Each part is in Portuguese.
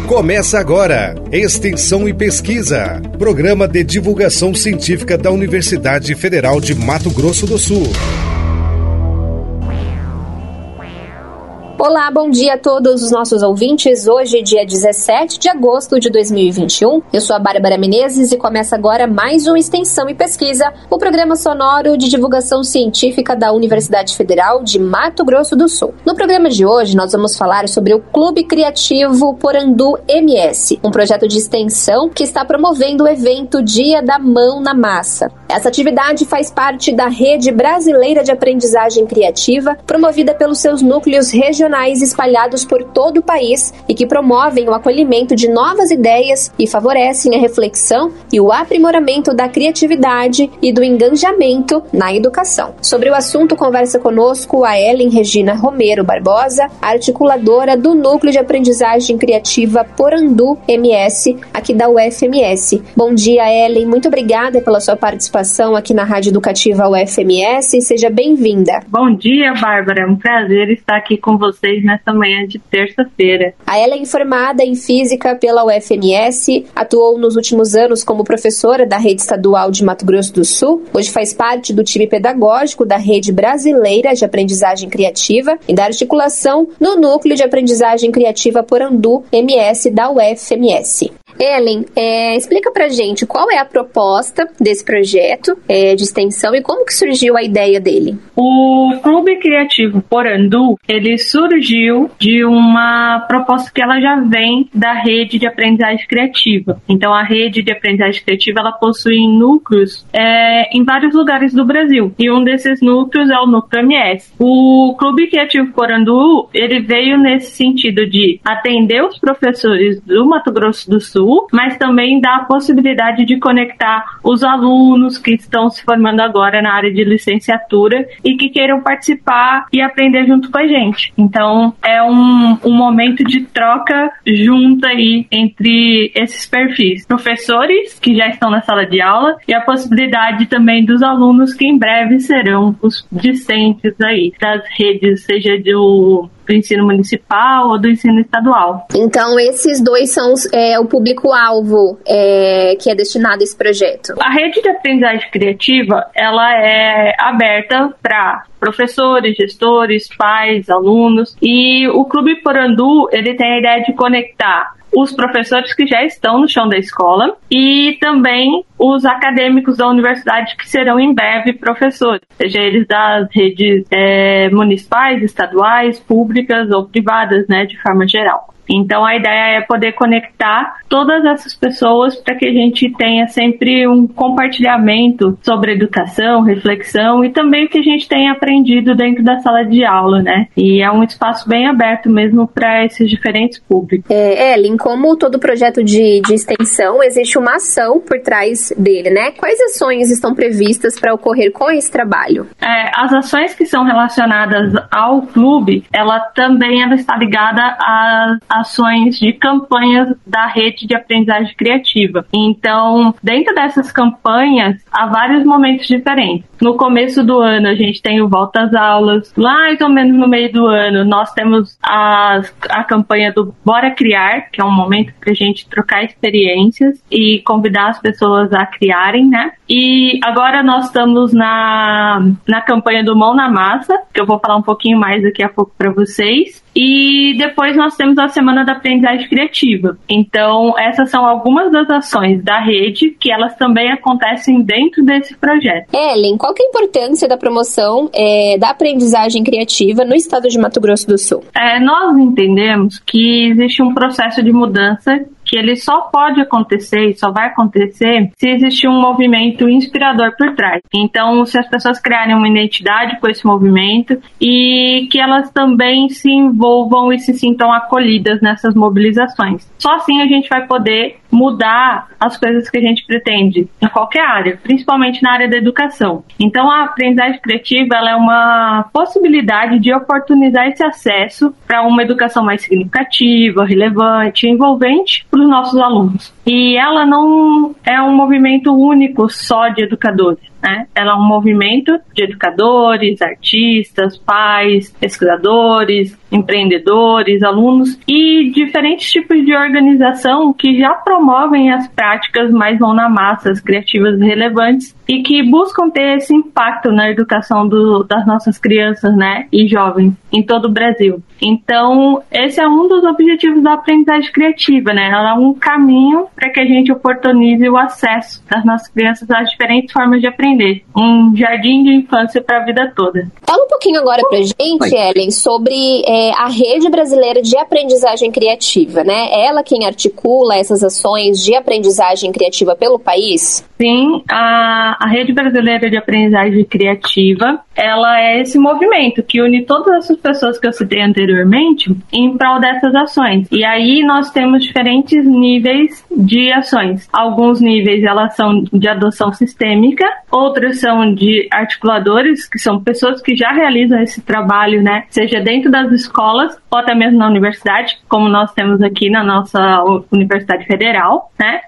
Começa agora, Extensão e Pesquisa, programa de divulgação científica da Universidade Federal de Mato Grosso do Sul. Olá, bom dia a todos os nossos ouvintes. Hoje, dia 17 de agosto de 2021. Eu sou a Bárbara Menezes e começa agora mais um Extensão e Pesquisa, o programa sonoro de divulgação científica da Universidade Federal de Mato Grosso do Sul. No programa de hoje, nós vamos falar sobre o Clube Criativo Porandu MS, um projeto de extensão que está promovendo o evento Dia da Mão na Massa. Essa atividade faz parte da Rede Brasileira de Aprendizagem Criativa, promovida pelos seus núcleos regionais espalhados por todo o país e que promovem o acolhimento de novas ideias e favorecem a reflexão e o aprimoramento da criatividade e do engajamento na educação. Sobre o assunto, conversa conosco a Ellen Regina Romero Barbosa, articuladora do Núcleo de Aprendizagem Criativa Porandu MS, aqui da UFMS. Bom dia, Ellen. Muito obrigada pela sua participação aqui na Rádio Educativa UFMS. Seja bem-vinda. Bom dia, Bárbara. É um prazer estar aqui com vocês nesta manhã de terça-feira. A Ellen é formada em Física pela UFMS, atuou nos últimos anos como professora da Rede Estadual de Mato Grosso do Sul, hoje faz parte do time pedagógico da Rede Brasileira de Aprendizagem Criativa e da articulação no Núcleo de Aprendizagem Criativa Porandu MS da UFMS. Ellen, explica pra gente qual é a proposta desse projeto de extensão e como que surgiu a ideia dele. O Clube Criativo Porandu, ele surgiu de uma proposta que ela já vem da Rede de Aprendizagem Criativa. Então, a Rede de Aprendizagem Criativa, ela possui núcleos em vários lugares do Brasil. E um desses núcleos é o Núcleo MS. O Clube Criativo Porandu, ele veio nesse sentido de atender os professores do Mato Grosso do Sul, mas também dá a possibilidade de conectar os alunos que estão se formando agora na área de licenciatura e que queiram participar e aprender junto com a gente. Então, é um momento de troca junto aí entre esses perfis. Professores que já estão na sala de aula e a possibilidade também dos alunos que em breve serão os discentes aí das redes, seja do ensino municipal ou do ensino estadual. Então, esses dois são o público-alvo que é destinado a esse projeto. A rede de aprendizagem criativa, ela é aberta para professores, gestores, pais, alunos, e o Clube Porandu, ele tem a ideia de conectar os professores que já estão no chão da escola e também os acadêmicos da universidade que serão em breve professores, seja eles das redes municipais, estaduais, públicas ou privadas, né, de forma geral. Então, a ideia é poder conectar todas essas pessoas para que a gente tenha sempre um compartilhamento sobre educação, reflexão e também o que a gente tem aprendido dentro da sala de aula, né? E é um espaço bem aberto mesmo para esses diferentes públicos. Ellen, como todo projeto de extensão, existe uma ação por trás dele, né? Quais ações estão previstas para ocorrer com esse trabalho? As ações que são relacionadas ao clube, ela está ligada às ações de campanhas da Rede de Aprendizagem Criativa. Então, dentro dessas campanhas, há vários momentos diferentes. No começo do ano, a gente tem o Volta às Aulas. Mais ou menos no meio do ano, nós temos a campanha do Bora Criar, que é um momento para a gente trocar experiências e convidar as pessoas a criarem, né? E agora nós estamos na campanha do Mão na Massa, que eu vou falar um pouquinho mais daqui a pouco para vocês. E depois nós temos a Semana da Aprendizagem Criativa. Então, essas são algumas das ações da rede que elas também acontecem dentro desse projeto. Ellen, qual que é a importância da promoção da aprendizagem criativa no estado de Mato Grosso do Sul? Nós entendemos que existe um processo de mudança que ele só pode acontecer e só vai acontecer se existir um movimento inspirador por trás. Então, se as pessoas criarem uma identidade com esse movimento e que elas também se envolvam e se sintam acolhidas nessas mobilizações. Só assim a gente vai poder mudar as coisas que a gente pretende em qualquer área, principalmente na área da educação. Então, a aprendizagem criativa ela é uma possibilidade de oportunizar esse acesso para uma educação mais significativa, relevante, envolvente para os nossos alunos. e ela não é um movimento único só de educadores, né? Ela é um movimento de educadores, artistas, pais, pesquisadores, empreendedores, alunos e diferentes tipos de organização que já promovem as práticas mais mão na massa, as criativas relevantes e que buscam ter esse impacto na educação das nossas crianças, né, e jovens em todo o Brasil. Então, esse é um dos objetivos da aprendizagem criativa, né? Ela é um caminho para que a gente oportunize o acesso das nossas crianças às diferentes formas de aprender. Um jardim de infância para a vida toda. Fala um pouquinho agora pra gente, Ellen, sobre a Rede Brasileira de Aprendizagem Criativa, né? É ela quem articula essas ações de aprendizagem criativa pelo país? Sim, a Rede Brasileira de Aprendizagem Criativa, ela é esse movimento que une todas essas pessoas que eu citei anteriormente em prol dessas ações. E aí nós temos diferentes níveis de ações. Alguns níveis elas são de adoção sistêmica, outras são de articuladores, que são pessoas que já realizam esse trabalho, né? Seja dentro das escolas ou até mesmo na universidade, como nós temos aqui na nossa Universidade Federal, né?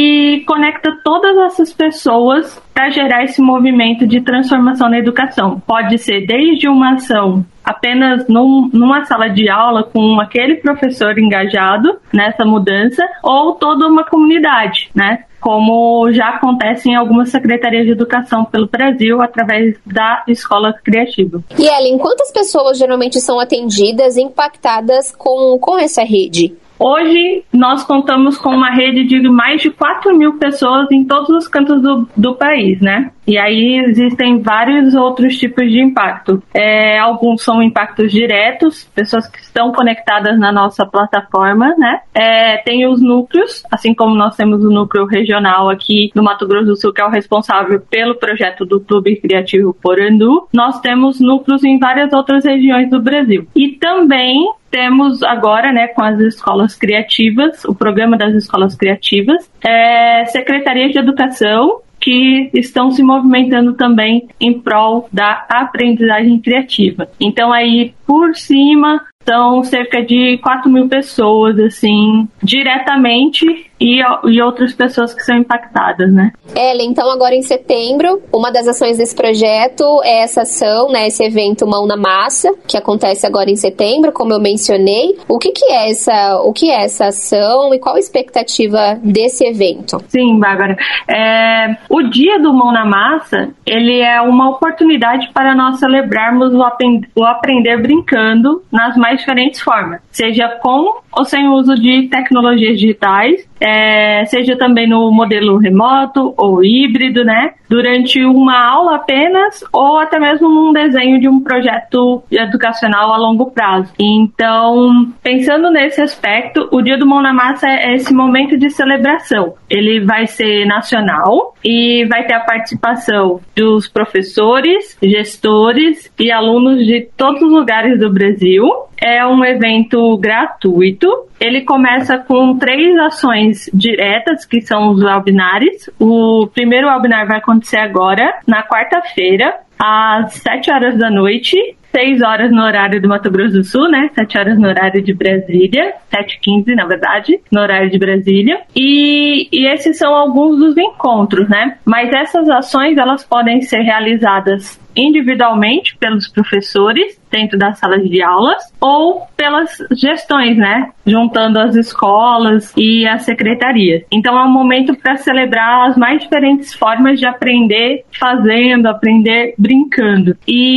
E conecta todas essas pessoas para gerar esse movimento de transformação na educação. Pode ser desde uma ação apenas numa sala de aula com aquele professor engajado nessa mudança, ou toda uma comunidade, né? Como já acontece em algumas secretarias de educação pelo Brasil, através da Escola Criativa. E Ellen, quantas pessoas geralmente são atendidas e impactadas com essa rede? Hoje, nós contamos com uma rede de mais de 4.000 pessoas em todos os cantos do país, né? E aí existem vários outros tipos de impacto. Alguns são impactos diretos, pessoas que estão conectadas na nossa plataforma, né? Tem os núcleos, assim como nós temos o núcleo regional aqui no Mato Grosso do Sul, que é o responsável pelo projeto do Clube Criativo Porandu. Nós temos núcleos em várias outras regiões do Brasil. E também temos agora, né, com as escolas criativas, o programa das escolas criativas, secretarias de educação que estão se movimentando também em prol da aprendizagem criativa. Então aí, por cima, são cerca de 4.000 pessoas, assim, diretamente, e outras pessoas que são impactadas, né? Ellen, então agora em setembro, uma das ações desse projeto é essa ação, né, esse evento Mão na Massa, que acontece agora em setembro, como eu mencionei. O que é essa ação e qual a expectativa desse evento? Sim, Bárbara. O Dia do Mão na Massa, ele é uma oportunidade para nós celebrarmos o aprender brincando nas mais diferentes formas, seja com ou sem o uso de tecnologias digitais, seja também no modelo remoto ou híbrido, né? Durante uma aula apenas ou até mesmo num desenho de um projeto educacional a longo prazo. Então, pensando nesse aspecto, o Dia do Mão na Massa é esse momento de celebração. Ele vai ser nacional e vai ter a participação dos professores, gestores e alunos de todos os lugares do Brasil. É um evento gratuito. Ele começa com 3 ações diretas, que são os webinars. O primeiro webinar vai acontecer agora, na quarta-feira, às 7 horas da noite, 6 horas no horário do Mato Grosso do Sul, né? 7 horas no horário de Brasília, 7h15, na verdade, no horário de Brasília. E esses são alguns dos encontros, né? Mas essas ações, elas podem ser realizadas individualmente pelos professores dentro das salas de aulas ou pelas gestões, né? Juntando as escolas e as secretarias. Então é um momento para celebrar as mais diferentes formas de aprender fazendo, aprender brincando.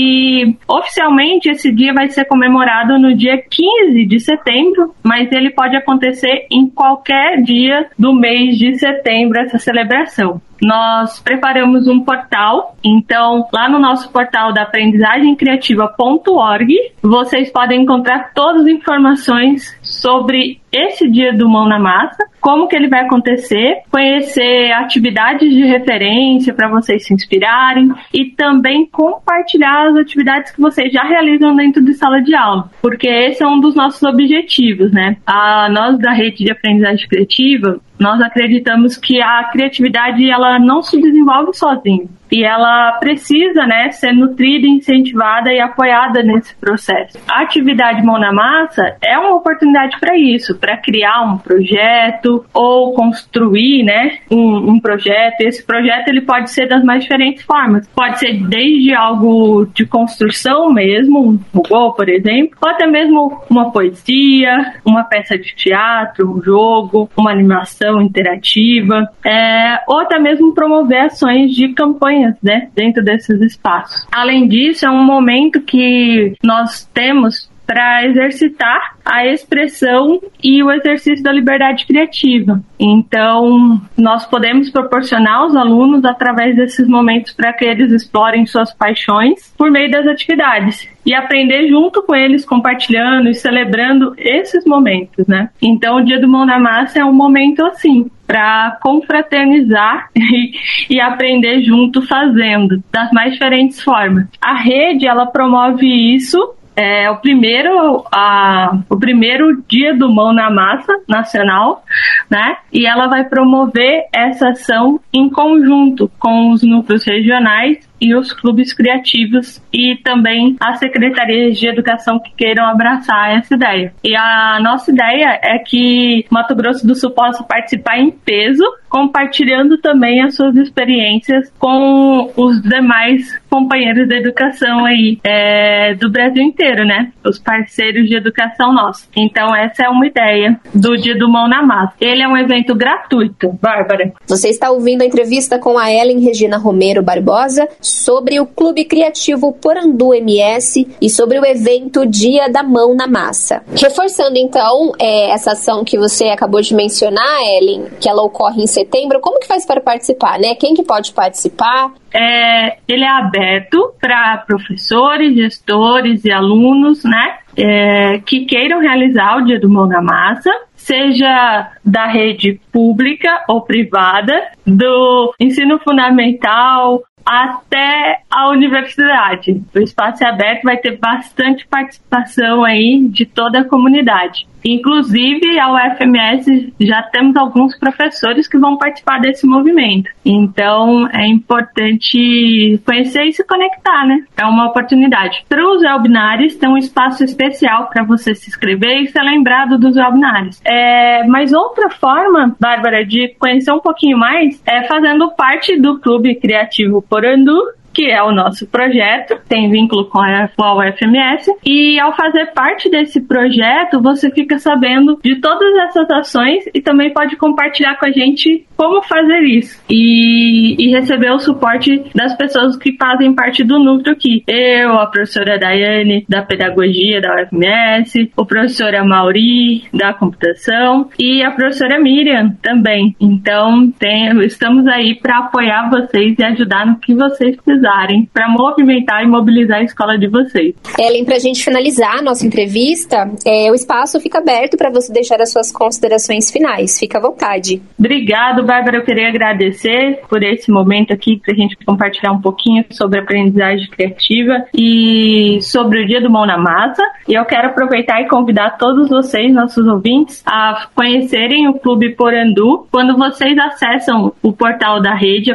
E oficialmente esse dia vai ser comemorado no dia 15 de setembro, mas ele pode acontecer em qualquer dia do mês de setembro, essa celebração. Nós preparamos um portal, então lá no nosso portal da aprendizagemcriativa.org vocês podem encontrar todas as informações sobre esse Dia do Mão na Massa, como que ele vai acontecer, conhecer atividades de referência para vocês se inspirarem e também compartilhar as atividades que vocês já realizam dentro de sala de aula, porque esse é um dos nossos objetivos, né? Nós da Rede de Aprendizagem Criativa, nós acreditamos que a criatividade ela não se desenvolve sozinha. e ela precisa, né, ser nutrida, incentivada e apoiada nesse processo. A atividade Mão na Massa é uma oportunidade para isso, para criar um projeto ou construir, né, um projeto. Esse projeto ele pode ser das mais diferentes formas. Pode ser desde algo de construção mesmo, um robô, por exemplo, ou até mesmo uma poesia, uma peça de teatro, um jogo, uma animação interativa, ou até mesmo promover ações de campanhas, né, dentro desses espaços. Além disso, é um momento que nós temos para exercitar a expressão e o exercício da liberdade criativa. Então, nós podemos proporcionar aos alunos, através desses momentos, para que eles explorem suas paixões por meio das atividades e aprender junto com eles, compartilhando e celebrando esses momentos, né? Então, o Dia do Mão na Massa é um momento assim, para confraternizar e aprender junto fazendo, das mais diferentes formas. A rede, ela promove isso. É o primeiro Dia do Mão na Massa nacional, né? E ela vai promover essa ação em conjunto com os núcleos regionais e os clubes criativos e também as secretarias de educação que queiram abraçar essa ideia. E a nossa ideia é que Mato Grosso do Sul possa participar em peso, compartilhando também as suas experiências com os demais companheiros da educação aí do Brasil inteiro, né? Os parceiros de educação nossos. Então essa é uma ideia do Dia do Mão na Massa. Ele é um evento gratuito, Bárbara. Você está ouvindo a entrevista com a Ellen Regina Romero Barbosa sobre o Clube Criativo Porandu MS e sobre o evento Dia da Mão na Massa. Reforçando então essa ação que você acabou de mencionar, Ellen, que ela ocorre em setembro, como que faz para participar, né? Quem que pode participar? Ele é aberto para professores, gestores e alunos, né? Que queiram realizar o Dia do Mão na Massa, seja da rede pública ou privada, do ensino fundamental até a universidade. O espaço é aberto, vai ter bastante participação aí de toda a comunidade. Inclusive, a UFMS já temos alguns professores que vão participar desse movimento. Então, é importante conhecer e se conectar, né? É uma oportunidade. Para os webinars, tem um espaço especial para você se inscrever e ser lembrado dos webinars. Mas outra forma, Bárbara, de conhecer um pouquinho mais é fazendo parte do Clube Criativo Porandu, que é o nosso projeto, tem vínculo com a UFMS, e ao fazer parte desse projeto, você fica sabendo de todas essas ações e também pode compartilhar com a gente como fazer isso e receber o suporte das pessoas que fazem parte do núcleo aqui. Eu, a professora Daiane, da Pedagogia da UFMS, o professor Mauri, da Computação, e a professora Miriam também. Então, estamos aí para apoiar vocês e ajudar no que vocês precisarem para movimentar e mobilizar a escola de vocês. Ellen, para a gente finalizar a nossa entrevista, o espaço fica aberto para você deixar as suas considerações finais. Fica à vontade. Obrigado, Bárbara. Eu queria agradecer por esse momento aqui para a gente compartilhar um pouquinho sobre a aprendizagem criativa e sobre o Dia do Mão na Massa. E eu quero aproveitar e convidar todos vocês, nossos ouvintes, a conhecerem o Clube Porandu. Quando vocês acessam o portal da rede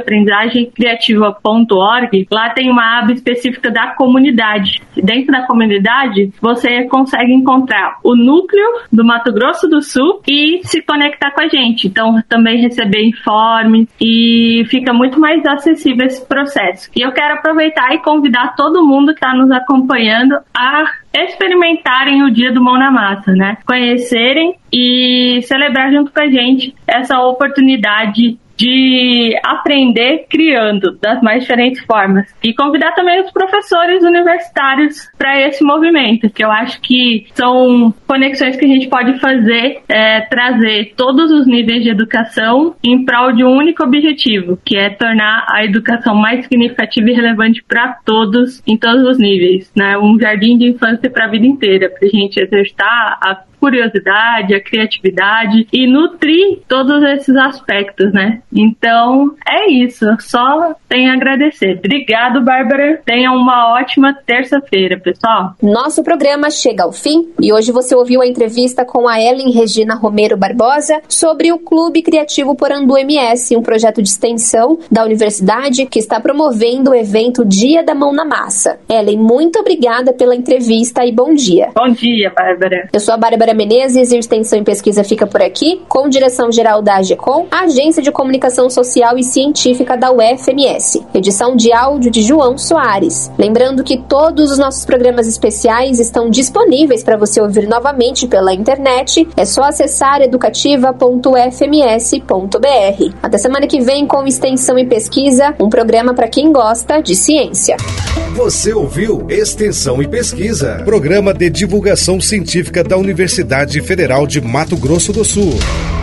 aprendizagemcriativa.org, lá tem uma aba específica da comunidade. Dentro da comunidade, você consegue encontrar o núcleo do Mato Grosso do Sul e se conectar com a gente. Então, também receber informes e fica muito mais acessível esse processo. E eu quero aproveitar e convidar todo mundo que está nos acompanhando a experimentarem o Dia do Mão na Massa, né? Conhecerem e celebrar junto com a gente essa oportunidade de aprender criando das mais diferentes formas. E convidar também os professores universitários para esse movimento, que eu acho que são conexões que a gente pode fazer, trazer todos os níveis de educação em prol de um único objetivo, que é tornar a educação mais significativa e relevante para todos, em todos os níveis, né? Um jardim de infância para a vida inteira, para a gente exercitar curiosidade, a criatividade e nutrir todos esses aspectos, né? Então, é isso. Só tenho a agradecer. Obrigado, Bárbara. Tenha uma ótima terça-feira, pessoal. Nosso programa chega ao fim e hoje você ouviu a entrevista com a Ellen Regina Romero Barbosa sobre o Clube Criativo Porandu MS, um projeto de extensão da universidade que está promovendo o evento Dia da Mão na Massa. Ellen, muito obrigada pela entrevista e bom dia. Bom dia, Bárbara. Eu sou a Bárbara Menezes e o Extensão e Pesquisa fica por aqui, com direção-geral da AGECOM, a Agência de Comunicação Social e Científica da UFMS. Edição de áudio de João Soares. Lembrando que todos os nossos programas especiais estão disponíveis para você ouvir novamente pela internet. É só acessar educativa.ufms.br. Até semana que vem com Extensão e Pesquisa, um programa para quem gosta de ciência. Você ouviu Extensão e Pesquisa, programa de divulgação científica da Universidade Federal de Mato Grosso do Sul.